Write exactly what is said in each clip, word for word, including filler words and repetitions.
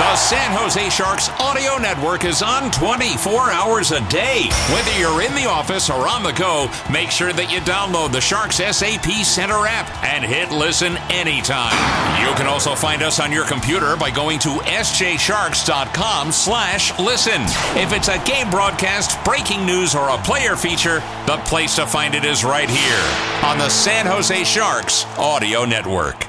The San Jose Sharks audio network is on twenty-four hours a day. Whether you're in the office or on the go, make sure that you download the Sharks S A P Center app and hit listen anytime. You can also find us on your computer by going to sjsharks.com slash listen. If it's a game broadcast, breaking news, or a player feature, the place to find it is right here on the San Jose Sharks audio network.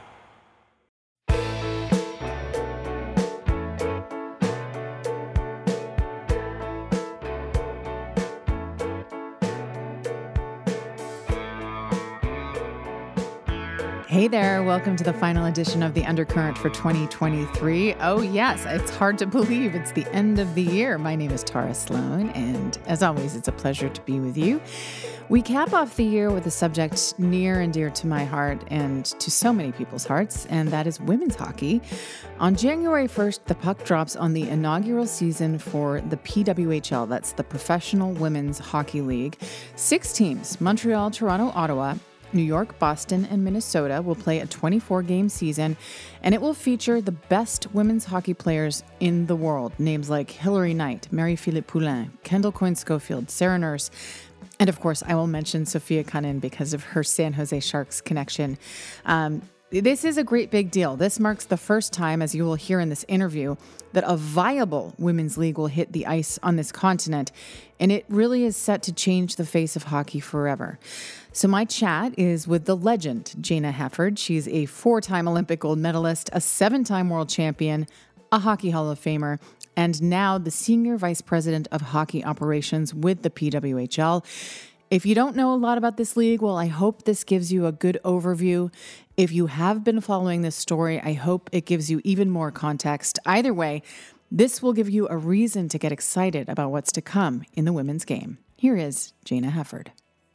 Hey there, welcome to the final edition of The Undercurrent for twenty twenty-three. Oh yes, it's hard to believe it's the end of the year. My name is Tara Sloan, and as always, it's a pleasure to be with you. We cap off the year with a subject near and dear to my heart and to so many people's hearts, and that is women's hockey. On January first, the puck drops on the inaugural season for the P W H L, that's the Professional Women's Hockey League. Six teams, Montreal, Toronto, Ottawa, New York, Boston, and Minnesota will play a twenty-four game season, and it will feature the best women's hockey players in the world. Names like Hilary Knight, Marie-Philippe Poulin, Kendall Coyne-Schofield, Sarah Nurse, and of course, I will mention Sophia Cunnin because of her San Jose Sharks connection. Um, This is a great big deal. This marks the first time, as you will hear in this interview, that a viable women's league will hit the ice on this continent, and it really is set to change the face of hockey forever. So my chat is with the legend, Jayna Hefford. She's a four-time Olympic gold medalist, a seven-time world champion, a Hockey Hall of Famer, and now the Senior Vice President of Hockey Operations with the P W H L. If you don't know a lot about this league, well, I hope this gives you a good overview. If you have been following this story, I hope it gives you even more context. Either way, this will give you a reason to get excited about what's to come in the women's game. Here is Jayna Hefford.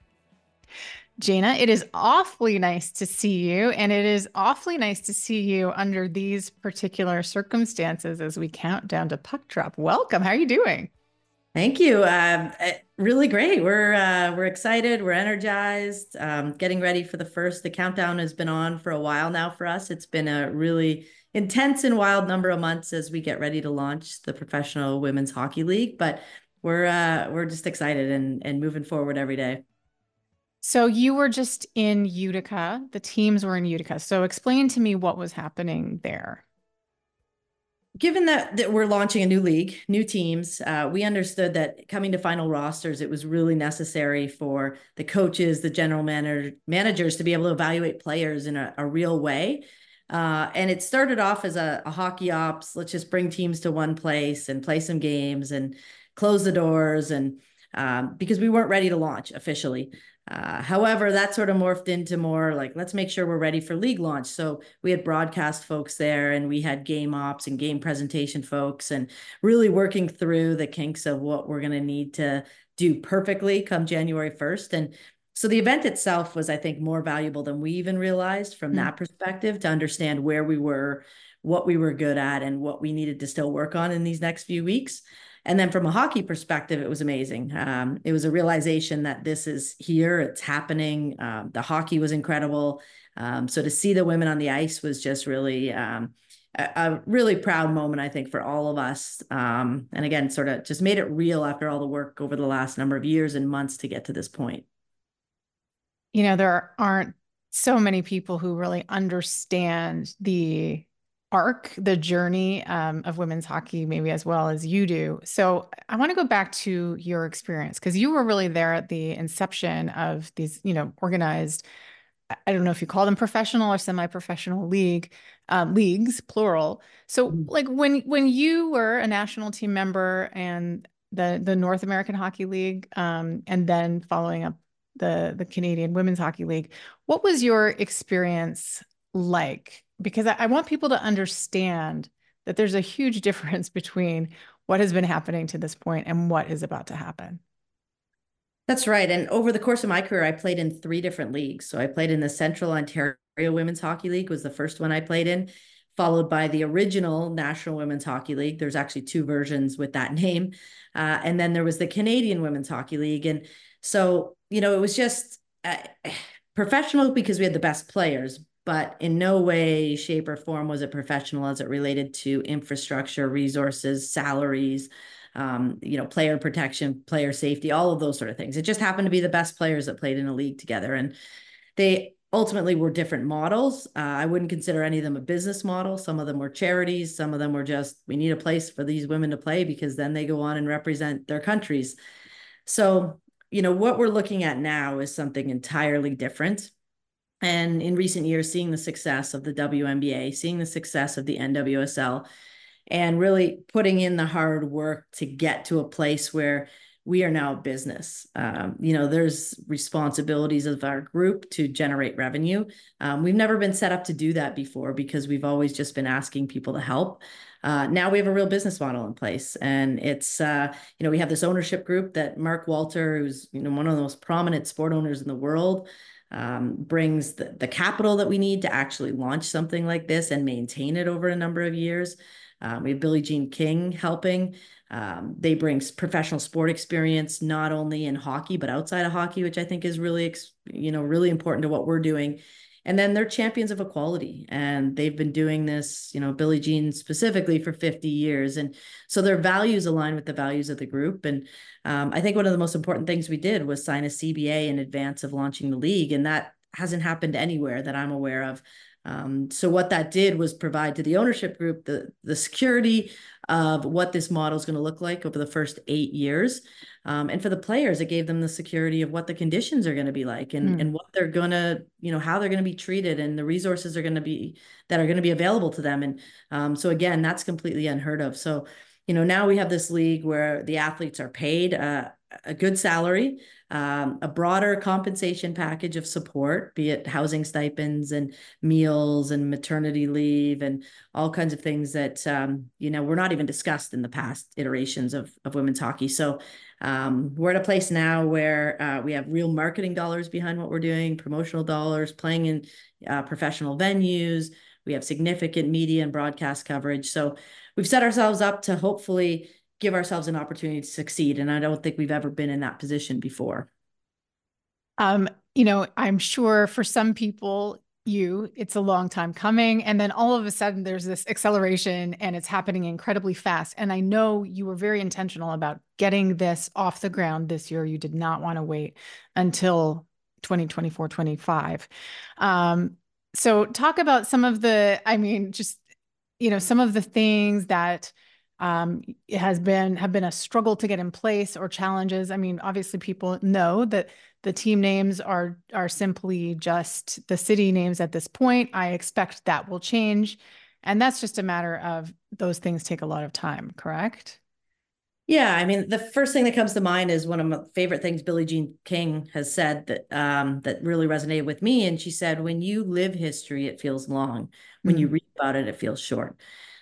Jayna, it is awfully nice to see you, and it is awfully nice to see you under these particular circumstances as we count down to puck drop. Welcome. How are you doing? Thank you. Um, really great. We're uh, we're excited. We're energized. Um, getting ready for the first. The countdown has been on for a while now for us. It's been a really intense and wild number of months as we get ready to launch the Professional Women's Hockey League. But we're uh, we're just excited and and moving forward every day. So you were just in Utica. The teams were in Utica. So explain to me what was happening there. Given that, that we're launching a new league, new teams, uh, we understood that coming to final rosters, it was really necessary for the coaches, the general manager, managers to be able to evaluate players in a, a real way. Uh, and it started off as a, a hockey ops. Let's just bring teams to one place and play some games and close the doors. And um, because we weren't ready to launch officially. Uh, however, that sort of morphed into more like, let's make sure we're ready for league launch. So we had broadcast folks there, and we had game ops and game presentation folks, and really working through the kinks of what we're going to need to do perfectly come January first. And so the event itself was, I think, more valuable than we even realized from mm-hmm. that perspective, to understand where we were, what we were good at, and what we needed to still work on in these next few weeks. And then from a hockey perspective, it was amazing. Um, it was a realization that this is here, it's happening. Um, the hockey was incredible. Um, so to see the women on the ice was just really um, a, a really proud moment, I think, for all of us. Um, and again, sort of just made it real after all the work over the last number of years and months to get to this point. You know, there aren't so many people who really understand the arc, the journey um, of women's hockey, maybe as well as you do. So I want to go back to your experience, because you were really there at the inception of these, you know, organized, I don't know if you call them professional or semi-professional league, um, leagues, plural. So like when, when you were a national team member and the, the North American Hockey League, um, and then following up the, the Canadian Women's Hockey League, what was your experience like? Because I, I want people to understand that there's a huge difference between what has been happening to this point and what is about to happen. That's right. And over the course of my career, I played in three different leagues. So I played in the Central Ontario Women's Hockey League, was the first one I played in, followed by the original National Women's Hockey League. There's actually two versions with that name. Uh, and then there was the Canadian Women's Hockey League. And so, you know, it was just uh, professional because we had the best players, but in no way, shape, or form was it professional as it related to infrastructure, resources, salaries, um, you know, player protection, player safety, all of those sort of things. It just happened to be the best players that played in a league together. And they ultimately were different models. Uh, I wouldn't consider any of them a business model. Some of them were charities. Some of them were just, we need a place for these women to play because then they go on and represent their countries. So, you know, what we're looking at now is something entirely different. And in recent years, seeing the success of the W N B A, seeing the success of the N W S L, and really putting in the hard work to get to a place where we are now a business. Um, you know, there's responsibilities of our group to generate revenue. Um, we've never been set up to do that before because we've always just been asking people to help. Uh, now we have a real business model in place, and it's, uh, you know, we have this ownership group that Mark Walter, who's, you know, one of the most prominent sport owners in the world, um, brings the, the capital that we need to actually launch something like this and maintain it over a number of years. Um, we have Billie Jean King helping. Um, they bring professional sport experience, not only in hockey, but outside of hockey, which I think is really, you know, really important to what we're doing. And then they're champions of equality, and they've been doing this, you know, Billie Jean specifically for fifty years. And so their values align with the values of the group. And um, I think one of the most important things we did was sign a C B A in advance of launching the league. And that hasn't happened anywhere that I'm aware of. Um, so what that did was provide to the ownership group the, the security of what this model is going to look like over the first eight years. Um, and for the players, it gave them the security of what the conditions are going to be like and, mm. and what they're going to, you know, how they're going to be treated and the resources are going to be that are going to be available to them. And um, so again, that's completely unheard of. So, you know, now we have this league where the athletes are paid uh, a good salary, um, a broader compensation package of support, be it housing stipends and meals and maternity leave and all kinds of things that, um, you know, were not even discussed in the past iterations of, of women's hockey. So um, we're at a place now where uh, we have real marketing dollars behind what we're doing, promotional dollars, playing in uh, professional venues. We have significant media and broadcast coverage. So we've set ourselves up to hopefully give ourselves an opportunity to succeed. And I don't think we've ever been in that position before. Um, you know, I'm sure for some people, you, it's a long time coming. And then all of a sudden there's this acceleration and it's happening incredibly fast. And I know you were very intentional about getting this off the ground this year. You did not want to wait until twenty twenty-four, twenty-five. Um, so talk about some of the, I mean, just, you know, some of the things that Um, it has been, have been a struggle to get in place or challenges. I mean, obviously people know that the team names are, are simply just the city names at this point. I expect that will change. And that's just a matter of those things take a lot of time, correct? Yeah. I mean, the first thing that comes to mind is one of my favorite things Billie Jean King has said that, um, that really resonated with me. And she said, when you live history, it feels long. When mm-hmm. you read about it, it feels short.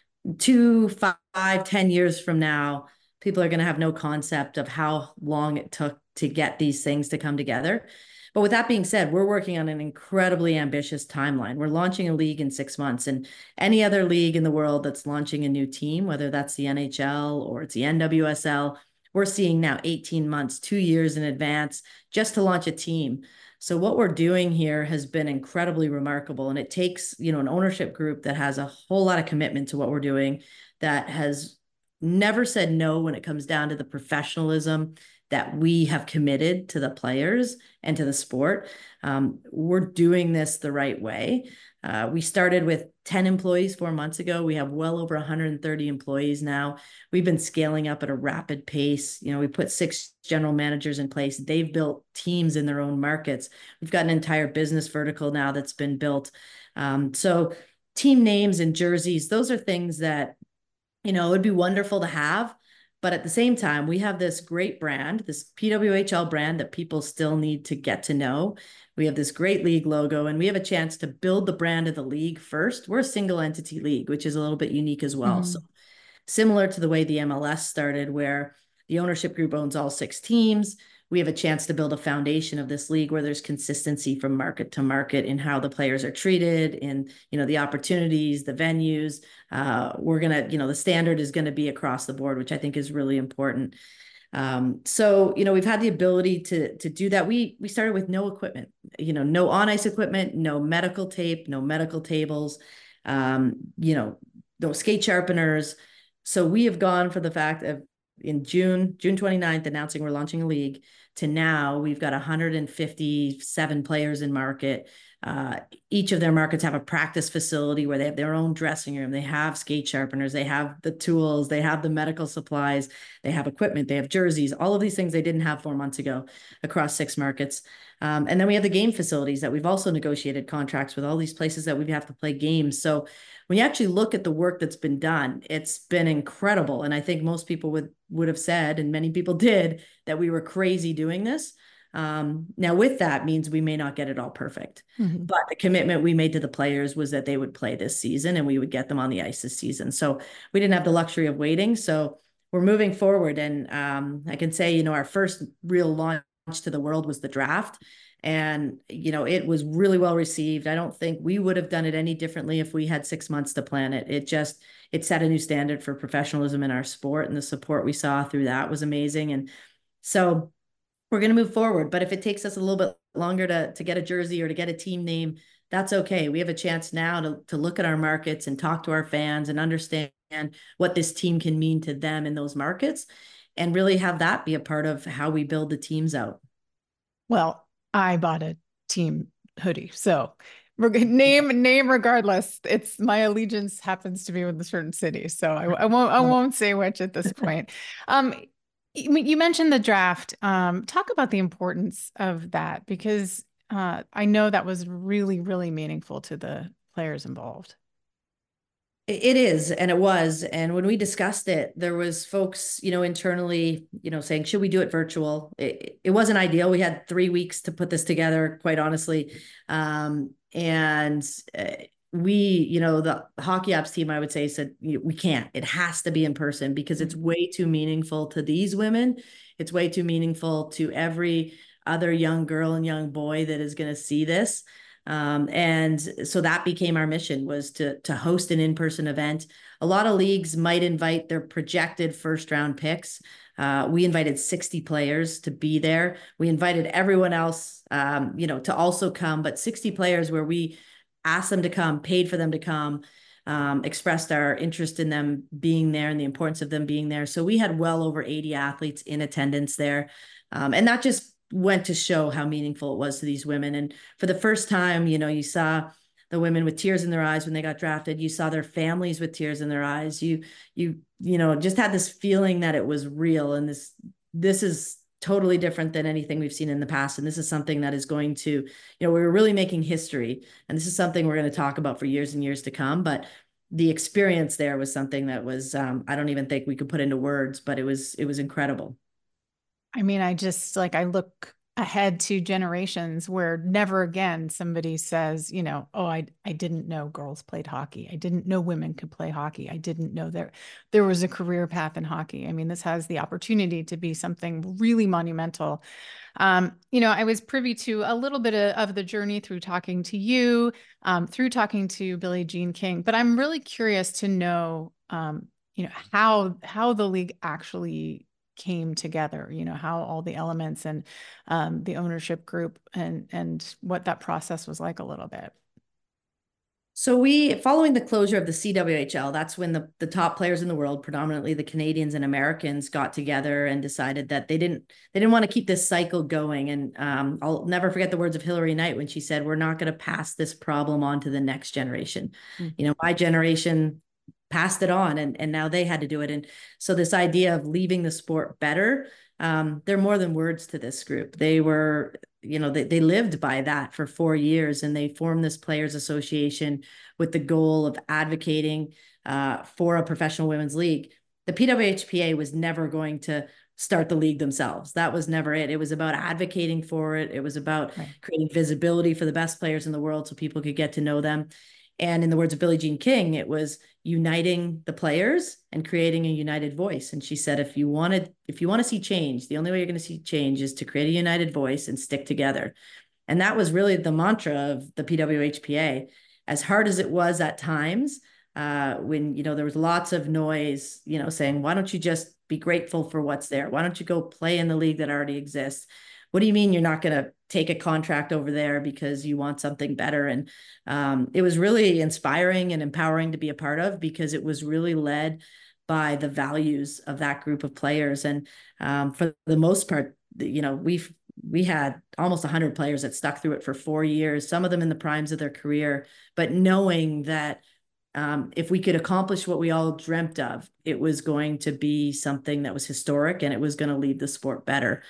Two, five, ten years from now, people are going to have no concept of how long it took to get these things to come together. But with that being said, we're working on an incredibly ambitious timeline. We're launching a league in six months, and any other league in the world that's launching a new team, whether that's the N H L or it's the N W S L, we're seeing now eighteen months, two years in advance just to launch a team. So what we're doing here has been incredibly remarkable. And it takes, you know, an ownership group that has a whole lot of commitment to what we're doing, that has never said no when it comes down to the professionalism that we have committed to the players and to the sport. Um, we're doing this the right way. Uh, we started with ten employees four months ago. We have well over one hundred thirty employees now. We've been scaling up at a rapid pace. You know, we put six general managers in place. They've built teams in their own markets. We've got an entire business vertical now that's been built. Um, so team names and jerseys, those are things that, you know, it would be wonderful to have. But at the same time, we have this great brand, this P W H L brand that people still need to get to know. We have this great league logo, and we have a chance to build the brand of the league first. We're a single entity league, which is a little bit unique as well. Mm-hmm. So similar to the way the M L S started, where the ownership group owns all six teams, we have a chance to build a foundation of this league where there's consistency from market to market in how the players are treated, in, you know, the opportunities, the venues. Uh, we're going to, you know, the standard is going to be across the board, which I think is really important. Um, so, you know, we've had the ability to, to do that. We, we started with no equipment, you know, no on ice equipment, no medical tape, no medical tables, um, you know, no skate sharpeners. So we have gone for the fact of in June, June twenty-ninth, announcing we're launching a league, to now we've got one hundred fifty-seven players in market. Uh, each of their markets have a practice facility where they have their own dressing room. They have skate sharpeners. They have the tools. They have the medical supplies. They have equipment. They have jerseys. All of these things they didn't have four months ago across six markets. Um, and then we have the game facilities that we've also negotiated contracts with all these places that we have to play games. So when you actually look at the work that's been done, it's been incredible. And I think most people would would have said, and many people did, that we were crazy doing this. Um, now, with that means we may not get it all perfect, mm-hmm. but the commitment we made to the players was that they would play this season and we would get them on the ice this season. So we didn't have the luxury of waiting. So we're moving forward. And um, I can say, you know, our first real launch to the world was the draft. And, you know, it was really well received. I don't think we would have done it any differently if we had six months to plan it. It just, it set a new standard for professionalism in our sport, and the support we saw through that was amazing. And so we're going to move forward, but if it takes us a little bit longer to, to get a jersey or to get a team name, that's okay. We have a chance now to, to look at our markets and talk to our fans and understand what this team can mean to them in those markets, and really have that be a part of how we build the teams out. Well, I bought a team hoodie, so name name regardless. It's my allegiance happens to be with a certain city, so I, I won't I won't say which at this point. Um, you mentioned the draft. Um, talk about the importance of that, because uh, I know that was really really meaningful to the players involved. It is, and it was. And when we discussed it, there was folks, you know, internally, you know, saying, should we do it virtual? It, it wasn't ideal. We had three weeks to put this together, quite honestly. Um, and uh, we, you know, the hockey ops team, I would say, said, we can't. It has to be in person because it's way too meaningful to these women. It's way too meaningful to every other young girl and young boy that is going to see this. Um, and so that became our mission, was to, to host an in-person event. A lot of leagues might invite their projected first round picks. Uh, we invited sixty players to be there. We invited everyone else, um, you know, to also come, but sixty players where we asked them to come, paid for them to come, um, expressed our interest in them being there and the importance of them being there. So we had well over eighty athletes in attendance there. Um, and that just went to show how meaningful it was to these women. And for the first time, you know, you saw the women with tears in their eyes when they got drafted. You saw their families with tears in their eyes. You, you, you know, just had this feeling that it was real. And this, this is totally different than anything we've seen in the past. And this is something that is going to, you know, we were really making history. And this is something we're going to talk about for years and years to come. But the experience there was something that was, um, I don't even think we could put into words, but it was, it was incredible. I mean, I just like, I look ahead to generations where never again somebody says, you know, oh, I I didn't know girls played hockey. I didn't know women could play hockey. I didn't know there there was a career path in hockey. I mean, this has the opportunity to be something really monumental. Um, you know, I was privy to a little bit of, of the journey through talking to you, um, through talking to Billie Jean King, but I'm really curious to know, um, you know, how how the league actually came together, you know, how all the elements and um, the ownership group and and what that process was like a little bit. So we, following the closure of the C W H L, that's when the, the top players in the world, predominantly the Canadians and Americans, got together and decided that they didn't they didn't want to keep this cycle going. And um, I'll never forget the words of Hilary Knight when she said, "We're not going to pass this problem on to the next generation." Mm-hmm. You know, my generation passed it on, and, and now they had to do it. And so this idea of leaving the sport better, um, they're more than words to this group. They were, you know, they, they lived by that for four years, and they formed this players association with the goal of advocating uh, for a professional women's league. The P W H P A was never going to start the league themselves. That was never it. It was about advocating for it. It was about right. creating visibility for the best players in the world so people could get to know them. And in the words of Billie Jean King, it was uniting the players and creating a united voice. And she said, if you wanted, if you want to see change, the only way you're going to see change is to create a united voice and stick together. And that was really the mantra of the P W H P A. As hard as it was at times, uh, when, you know, there was lots of noise, you know, saying, why don't you just be grateful for what's there? Why don't you go play in the league that already exists? What do you mean you're not going to take a contract over there because you want something better? And um, it was really inspiring and empowering to be a part of, because it was really led by the values of that group of players. And um, for the most part, you know, we've we had almost one hundred players that stuck through it for four years, some of them in the primes of their career, but knowing that um, if we could accomplish what we all dreamt of, it was going to be something that was historic, and it was going to leave the sport better.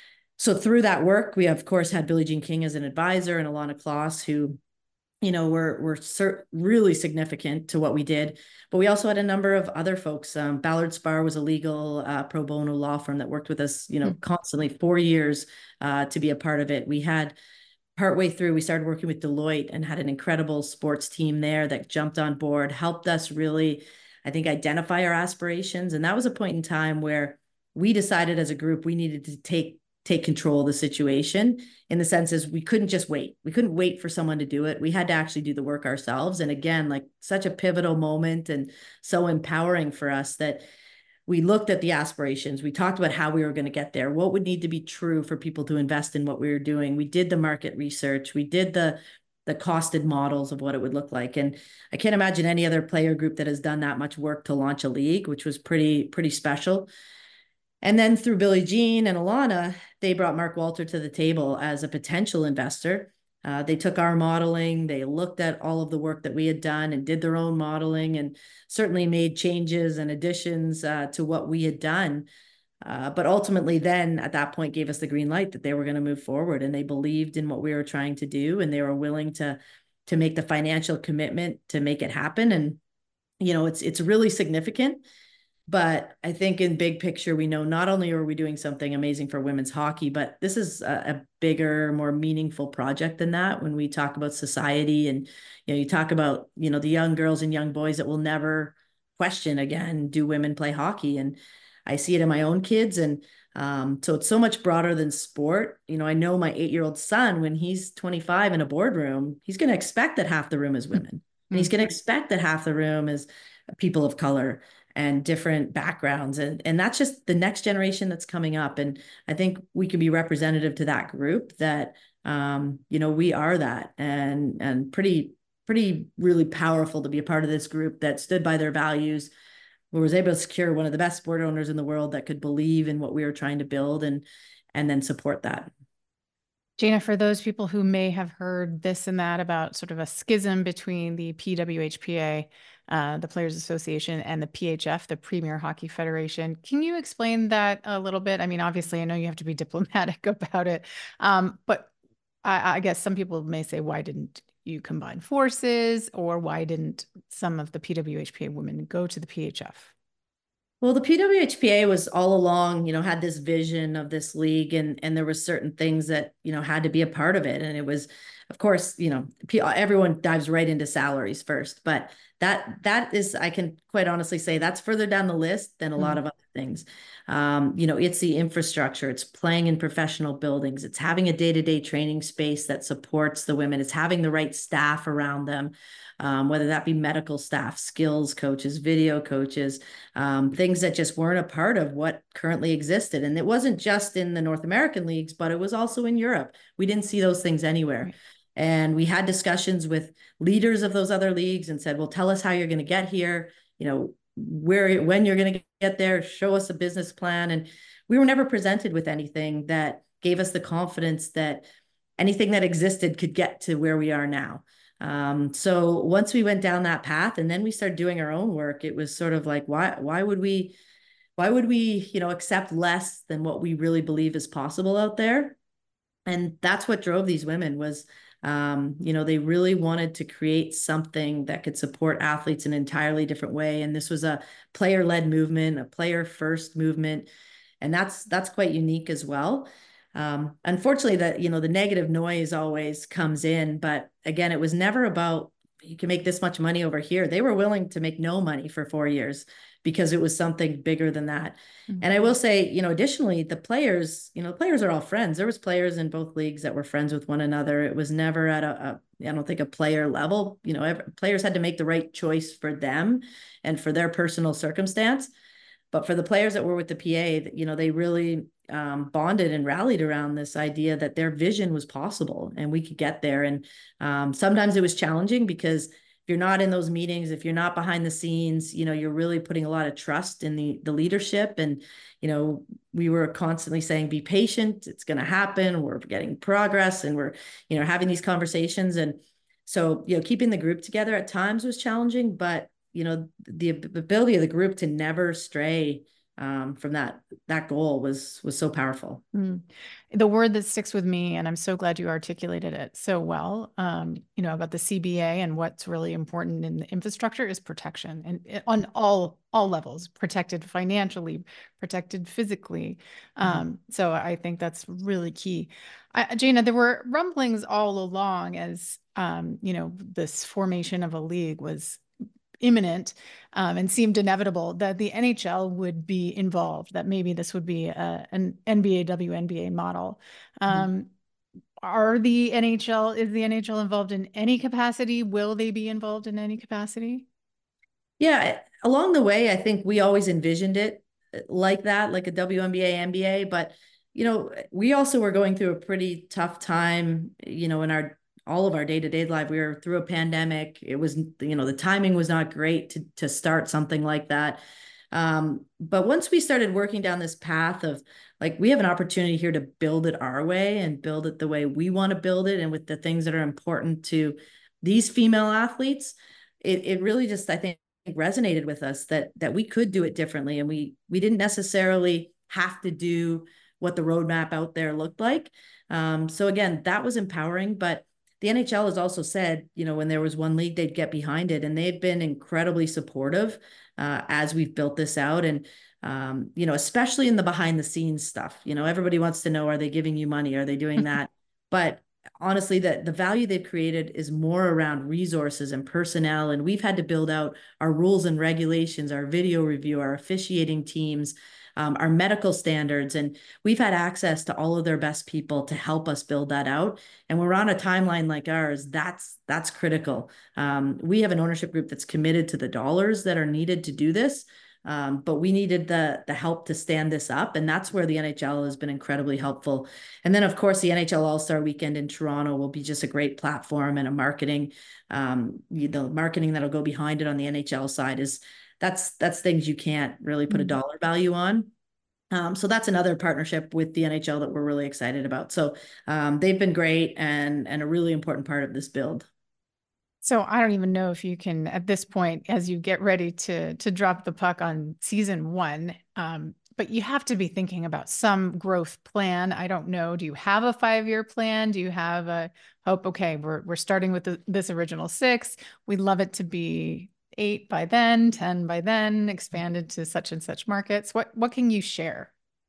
So through that work, we of course had Billie Jean King as an advisor, and Ilana Kloss, who, you know, were were cert- really significant to what we did. But we also had a number of other folks. Um, Ballard Spahr was a legal uh, pro bono law firm that worked with us, you know, mm-hmm. constantly, four years uh, to be a part of it. We had partway through, we started working with Deloitte and had an incredible sports team there that jumped on board, helped us really, I think, identify our aspirations. And that was a point in time where we decided as a group we needed to take take control of the situation, in the sense is we couldn't just wait. We couldn't wait for someone to do it. We had to actually do the work ourselves. And again, like such a pivotal moment and so empowering for us that we looked at the aspirations. We talked about how we were going to get there, what would need to be true for people to invest in what we were doing. We did the market research. We did the the costed models of what it would look like. And I can't imagine any other player group that has done that much work to launch a league, which was pretty, pretty special. And then through Billie Jean and Ilana, they brought Mark Walter to the table as a potential investor. Uh, they took our modeling, they looked at all of the work that we had done and did their own modeling, and certainly made changes and additions uh, to what we had done. Uh, but ultimately then at that point gave us the green light that they were going to move forward, and they believed in what we were trying to do, and they were willing to, to make the financial commitment to make it happen. And, you know, it's, it's really significant. But I think in big picture, we know not only are we doing something amazing for women's hockey, but this is a, a bigger, more meaningful project than that. When we talk about society, and, you know, you talk about, you know, the young girls and young boys that will never question again, do women play hockey? And I see it in my own kids. And um, so it's so much broader than sport. You know, I know my eight-year-old son, when he's twenty-five in a boardroom, he's going to expect that half the room is women. And he's going to expect that half the room is people of color and different backgrounds. And, and that's just the next generation that's coming up. And I think we can be representative to that group that, um, you know, we are that, and, and pretty, pretty really powerful to be a part of this group that stood by their values, was able to secure one of the best sport owners in the world that could believe in what we were trying to build, and, and then support that. Jayna, for those people who may have heard this and that about sort of a schism between the P W H P A, uh, the Players Association, and the P H F, the Premier Hockey Federation, can you explain that a little bit? I mean, obviously, I know you have to be diplomatic about it, um, but I, I guess some people may say, why didn't you combine forces, or why didn't some of the P W H P A women go to the P H F? Well, the P W H P A was all along, you know, had this vision of this league, and and there were certain things that, you know, had to be a part of it. And it was, of course, you know, everyone dives right into salaries first, but that that is, I can quite honestly say, that's further down the list than a mm-hmm. lot of other things. Um, you know, it's the infrastructure, it's playing in professional buildings, it's having a day-to-day training space that supports the women, it's having the right staff around them. Um, whether that be medical staff, skills coaches, video coaches, um, things that just weren't a part of what currently existed. And it wasn't just in the North American leagues, but it was also in Europe. We didn't see those things anywhere. Right. And we had discussions with leaders of those other leagues and said, well, tell us how you're going to get here, you know, where, when you're going to get there, show us a business plan. And we were never presented with anything that gave us the confidence that anything that existed could get to where we are now. Um, so once we went down that path, and then we started doing our own work, it was sort of like, why, why would we, why would we, you know, accept less than what we really believe is possible out there? And that's what drove these women was, um, you know, they really wanted to create something that could support athletes in an entirely different way. And this was a player-led movement, a player-first movement. And that's, that's quite unique as well. Um, unfortunately, that, you know, the negative noise always comes in, but again, it was never about, you can make this much money over here. They were willing to make no money for four years because it was something bigger than that. Mm-hmm. And I will say, you know, additionally, the players, you know, the players are all friends. There was players in both leagues that were friends with one another. It was never at a, a I don't think a player level, you know, every, players had to make the right choice for them and for their personal circumstance. But for the players that were with the P A, you know, they really um, bonded and rallied around this idea that their vision was possible and we could get there. And um, sometimes it was challenging because if you're not in those meetings, if you're not behind the scenes, you know, you're really putting a lot of trust in the the leadership. And, you know, we were constantly saying, be patient, it's going to happen. We're getting progress and we're, you know, having these conversations. And so, you know, keeping the group together at times was challenging, but, you know, the ability of the group to never stray um, from that, that goal was, was so powerful. Mm. The word that sticks with me, and I'm so glad you articulated it so well, um, you know, about the C B A and what's really important in the infrastructure is protection, and it, on all, all levels, protected financially, protected physically. Um, mm-hmm. So I think that's really key. I, Jayna, there were rumblings all along as, um, you know, this formation of a league was imminent um, and seemed inevitable that the N H L would be involved, that maybe this would be a, an N B A W N B A model. Um, mm-hmm. Are the N H L, is the N H L involved in any capacity? Will they be involved in any capacity? Yeah, along the way, I think we always envisioned it like that, like a W N B A, N B A, but, you know, we also were going through a pretty tough time, you know, in our all of our day-to-day life. We were through a pandemic. It was, you know, the timing was not great to, to start something like that. Um, but once we started working down this path of like, we have an opportunity here to build it our way and build it the way we want to build it, and with the things that are important to these female athletes, it, it really just, I think, resonated with us that, that we could do it differently. And we, we didn't necessarily have to do what the roadmap out there looked like. Um, so again, that was empowering, but the N H L has also said, you know, when there was one league, they'd get behind it. And they've been incredibly supportive uh, as we've built this out. And, um, you know, especially in the behind the scenes stuff, you know, everybody wants to know, are they giving you money? Are they doing that? But honestly, that the value they've created is more around resources and personnel. And we've had to build out our rules and regulations, our video review, our officiating teams, Um, our medical standards. And we've had access to all of their best people to help us build that out. And we're on a timeline like ours. That's, that's critical. Um, we have an ownership group that's committed to the dollars that are needed to do this. Um, but we needed the, the help to stand this up. And that's where the N H L has been incredibly helpful. And then, of course, the N H L All-Star Weekend in Toronto will be just a great platform, and a marketing, um, the marketing that'll go behind it on the N H L side is, That's that's things you can't really put a dollar value on. Um, so that's another partnership with the N H L that we're really excited about. So um, they've been great and and a really important part of this build. So I don't even know if you can, at this point, as you get ready to to drop the puck on season one, um, but you have to be thinking about some growth plan. I don't know. Do you have a five-year plan? Do you have a hope? Okay, we're we're starting with the, this original six. We'd love it to be eight by then, ten by then, expanded to such and such markets. What, what can you share?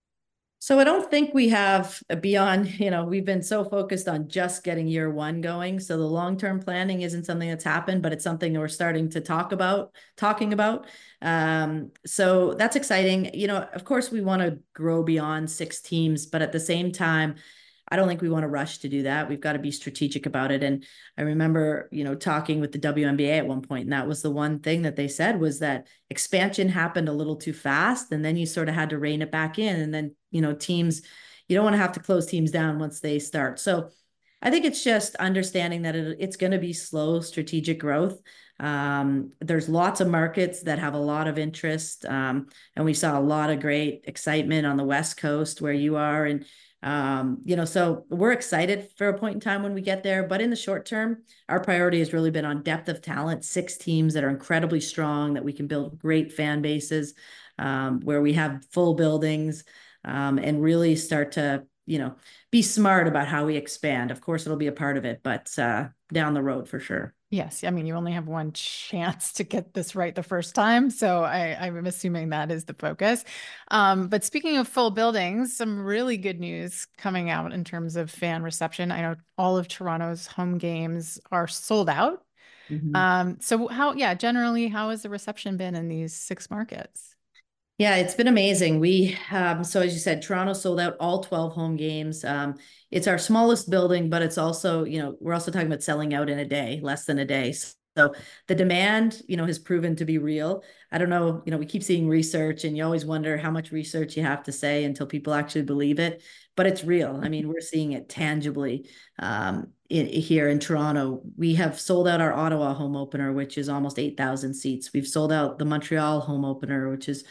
So I don't think we have a beyond, you know, we've been so focused on just getting year one going. So the long-term planning isn't something that's happened, but it's something that we're starting to talk about, talking about. Um, so that's exciting. You know, of course we want to grow beyond six teams, but at the same time, I don't think we want to rush to do that. We've got to be strategic about it. And I remember, you know, talking with the W N B A at one point, and that was the one thing that they said was that expansion happened a little too fast. And then you sort of had to rein it back in. And then, you know, teams, you don't want to have to close teams down once they start. So I think it's just understanding that it, it's going to be slow, strategic growth. Um, there's lots of markets that have a lot of interest. Um, and we saw a lot of great excitement on the West Coast where you are. And Um, you know, so we're excited for a point in time when we get there, but in the short term, our priority has really been on depth of talent, six teams that are incredibly strong, that we can build great fan bases, um, where we have full buildings, um, and really start to, you know, be smart about how we expand. Of course, it'll be a part of it, but, uh, down the road for sure. Yes. I mean, you only have one chance to get this right the first time. So I, I'm assuming that is the focus. Um, but speaking of full buildings, some really good news coming out in terms of fan reception. I know all of Toronto's home games are sold out. Mm-hmm. Um, so how, yeah, generally, how has the reception been in these six markets? Yeah, it's been amazing. We, um, so as you said, Toronto sold out all twelve home games. Um, it's our smallest building, but it's also, you know, we're also talking about selling out in a day, less than a day. So the demand, you know, has proven to be real. I don't know, you know, we keep seeing research and you always wonder how much research you have to say until people actually believe it, but it's real. I mean, we're seeing it tangibly um, in, here in Toronto. We have sold out our Ottawa home opener, which is almost eight thousand seats. We've sold out the Montreal home opener, which is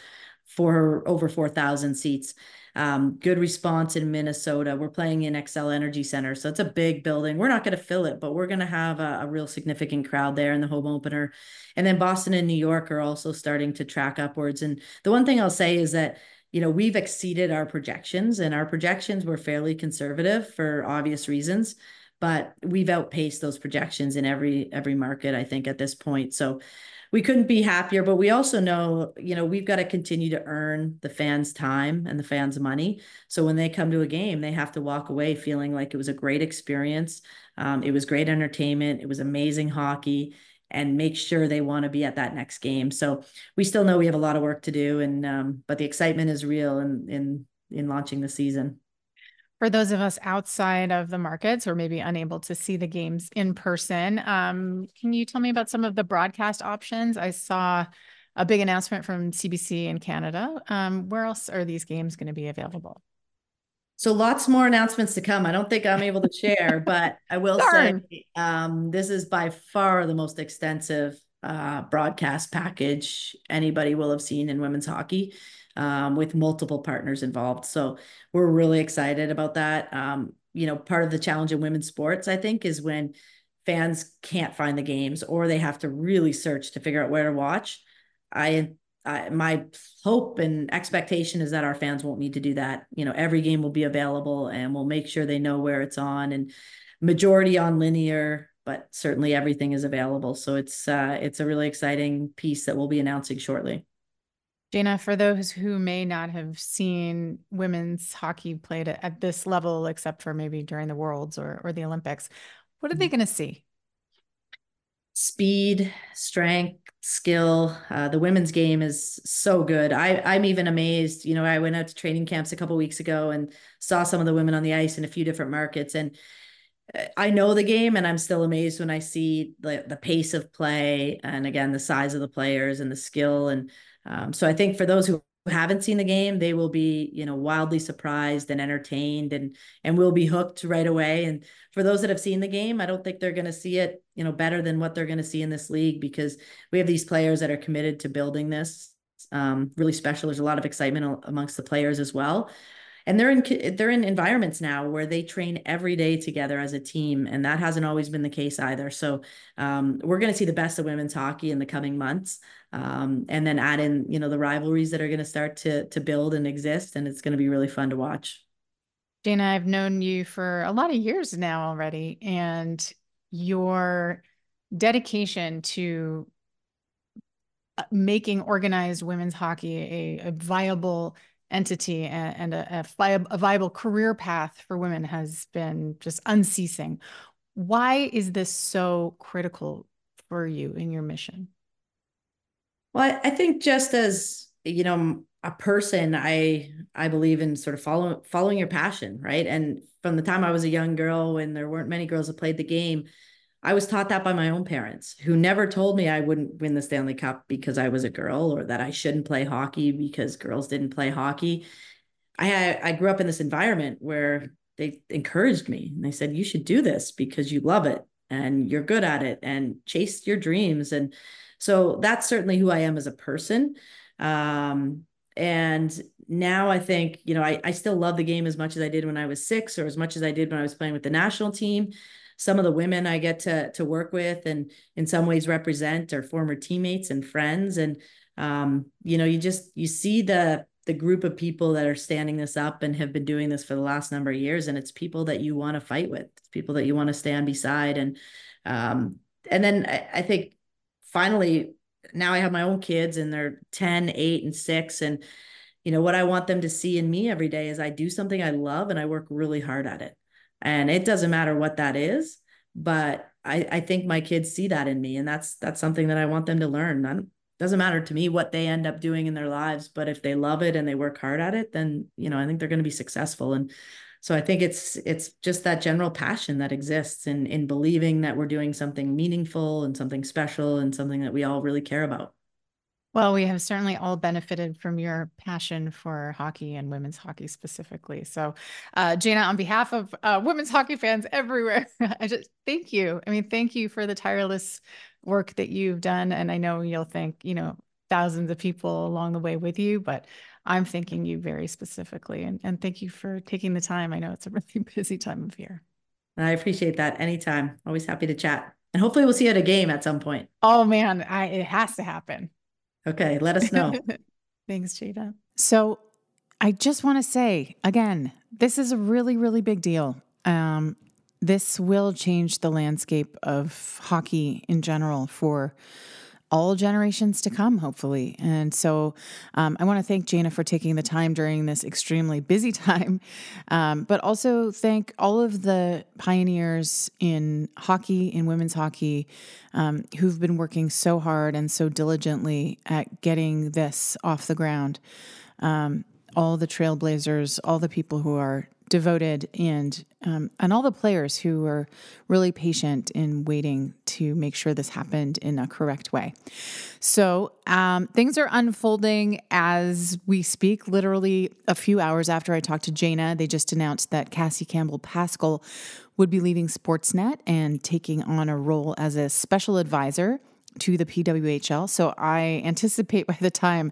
for over four thousand seats. Um, good response in Minnesota. We're playing in Xcel Energy Center. So it's a big building. We're not going to fill it, but we're going to have a, a real significant crowd there in the home opener. And then Boston and New York are also starting to track upwards. And the one thing I'll say is that, you know, we've exceeded our projections, and our projections were fairly conservative for obvious reasons, but we've outpaced those projections in every every market, I think, at this point. So we couldn't be happier, but we also know, you know, we've got to continue to earn the fans' time and the fans' money. So when they come to a game, they have to walk away feeling like it was a great experience. Um, it was great entertainment. It was amazing hockey, and make sure they want to be at that next game. So we still know we have a lot of work to do, and um, but the excitement is real in in in launching the season. For those of us outside of the markets or maybe unable to see the games in person, um, can you tell me about some of the broadcast options? I saw a big announcement from C B C in Canada. Um, where else are these games going to be available? So lots more announcements to come. I don't think I'm able to share, but I will Darn. say um, this is by far the most extensive uh, broadcast package anybody will have seen in women's hockey, um, with multiple partners involved. So we're really excited about that. Um, you know, part of the challenge in women's sports, I think, is when fans can't find the games or they have to really search to figure out where to watch. I uh, my hope and expectation is that our fans won't need to do that. You know, every game will be available, and we'll make sure they know where it's on, and majority on linear, but certainly everything is available. So it's uh, it's a really exciting piece that we'll be announcing shortly. Jayna, for those who may not have seen women's hockey played at, at this level, except for maybe during the Worlds or, or the Olympics, what are they going to see? Speed, strength, skill. Uh, the women's game is so good. I, I'm even amazed. You know, I went out to training camps a couple of weeks ago and saw some of the women on the ice in a few different markets. And I know the game, and I'm still amazed when I see the, the pace of play, and again, the size of the players and the skill. And um, so I think for those who haven't seen the game, they will be, you know, wildly surprised and entertained, and and will be hooked right away. And for those that have seen the game, I don't think they're going to see it, you know, better than what they're going to see in this league, because we have these players that are committed to building this um, really special. There's a lot of excitement amongst the players as well. And they're in they're in environments now where they train every day together as a team, and that hasn't always been the case either. So um, we're going to see the best of women's hockey in the coming months, um, and then add in, you know, the rivalries that are going to start to to build and exist, and it's going to be really fun to watch. Jayna, I've known you for a lot of years now already, and your dedication to making organized women's hockey a, a viable entity and, and a, a, a viable career path for women has been just unceasing. Why is this so critical for you in your mission? Well, I, I think just as, you know, a person, I I believe in sort of following following your passion, right? And from the time I was a young girl, when there weren't many girls that played the game, I was taught that by my own parents, who never told me I wouldn't win the Stanley Cup because I was a girl, or that I shouldn't play hockey because girls didn't play hockey. I I grew up in this environment where they encouraged me, and they said, you should do this because you love it and you're good at it, and chase your dreams. And so that's certainly who I am as a person. Um, and now I think, you know, I, I still love the game as much as I did when I was six, or as much as I did when I was playing with the national team. Some of the women I get to to work with and in some ways represent are former teammates and friends. And, um, you know, you just, you see the, the group of people that are standing this up and have been doing this for the last number of years. And it's people that you want to fight with. It's people that you want to stand beside. And, um, and then I, I think finally, now I have my own kids, and they're ten, eight, and six. And, you know, what I want them to see in me every day is I do something I love and I work really hard at it. And it doesn't matter what that is, but I, I think my kids see that in me, and that's, that's something that I want them to learn. It doesn't matter to me what they end up doing in their lives, but if they love it and they work hard at it, then, you know, I think they're going to be successful. And So I think it's it's just that general passion that exists in in believing that we're doing something meaningful and something special and something that we all really care about. Well, we have certainly all benefited from your passion for hockey and women's hockey specifically. So, uh, Jana, on behalf of uh, women's hockey fans everywhere, I just thank you. I mean, thank you for the tireless work that you've done. And I know you'll thank, you know, thousands of people along the way with you, but I'm thanking you very specifically. And, and thank you for taking the time. I know it's a really busy time of year. I appreciate that. Anytime. Always happy to chat. And hopefully we'll see you at a game at some point. Oh, man, I, it has to happen. Okay, let us know. Thanks, Jada. So I just want to say, again, this is a really, really big deal. Um, this will change the landscape of hockey in general for all generations to come, hopefully. And so um, I want to thank Jana for taking the time during this extremely busy time, um, but also thank all of the pioneers in hockey, in women's hockey, um, who've been working so hard and so diligently at getting this off the ground. Um, all the trailblazers, all the people who are devoted, and um, and all the players who were really patient in waiting to make sure this happened in a correct way. So um, things are unfolding as we speak. Literally a few hours after I talked to Jana, they just announced that Cassie Campbell-Pascal would be leaving Sportsnet and taking on a role as a special advisor to the P W H L. So I anticipate by the time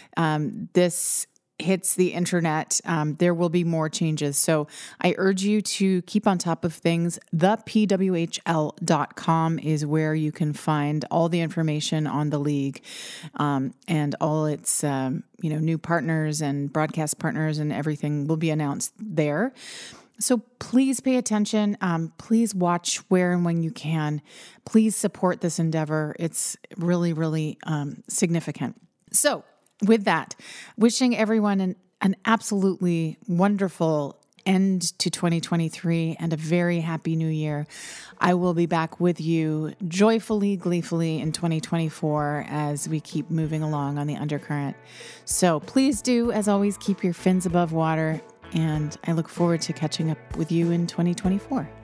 um, this hits the internet, um, there will be more changes. So I urge you to keep on top of things. the P W H L dot com is where you can find all the information on the league um, and all its um, you know new partners and broadcast partners, and everything will be announced there. So please pay attention. Um, please watch where and when you can. Please support this endeavor. It's really, really um, significant. So with that, wishing everyone an, an absolutely wonderful end to twenty twenty-three and a very happy new year. I will be back with you joyfully, gleefully in twenty twenty-four as we keep moving along on the undercurrent. So please do, as always, keep your fins above water, and I look forward to catching up with you in twenty twenty-four.